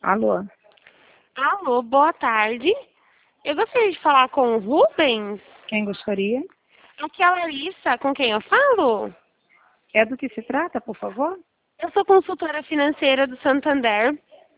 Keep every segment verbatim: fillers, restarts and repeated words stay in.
Alô? Alô, boa tarde. Eu gostaria de falar com o Rubens. Quem gostaria? Aqui é a Larissa, com quem eu falo? É do que se trata, por favor? Eu sou consultora financeira do Santander.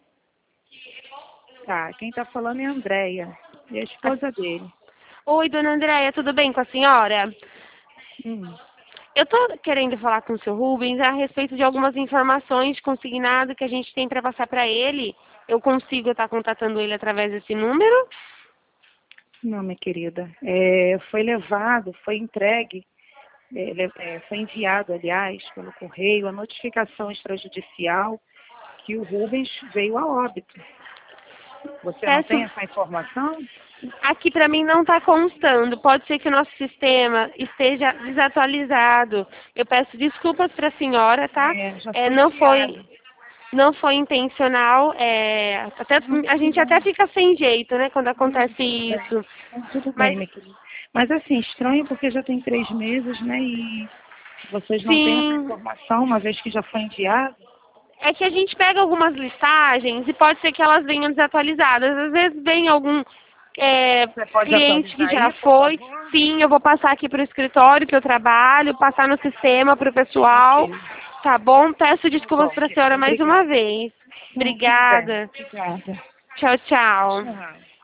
Tá, quem está falando é a Andréia, e a esposa dele. Oi, dona Andréia, tudo bem com a senhora? Hum. Eu estou querendo falar com o seu Rubens a respeito de algumas informações de consignado que a gente tem para passar para ele. Eu consigo estar contatando ele através desse número? Não, minha querida. É, foi levado, foi entregue, é, le- é, foi enviado, aliás, pelo correio, a notificação extrajudicial que o Rubens veio a óbito. Você não Peço. tem essa informação? Aqui para mim não está constando. Pode ser que o nosso sistema esteja desatualizado. Eu peço desculpas para a senhora, tá? É, já É, foi não enviado. foi, não foi intencional. É, até, Não, a tudo gente até bem. fica sem jeito, né, quando Não, acontece tudo bem. isso. Não, tudo bem, Mas minha querida. Mas assim, estranho porque já tem três meses, né? E vocês não têm essa sim, informação, uma vez que já foi enviado. é que a gente pega algumas listagens e pode ser que elas venham desatualizadas. Às vezes vem algum é, Você pode cliente que atualizar já aí, por foi. favor? Sim, eu vou passar aqui para o escritório que eu trabalho, passar no sistema para o pessoal. Ok. Tá bom? Peço Tá desculpas bom, para a querida. senhora mais uma Obrigada. vez. Não, tudo bem. Obrigada. Obrigada. Tchau, tchau. Tchau.